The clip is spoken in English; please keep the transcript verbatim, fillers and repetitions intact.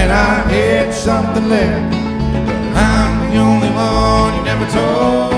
that I had something left. But I'm the only one you never told.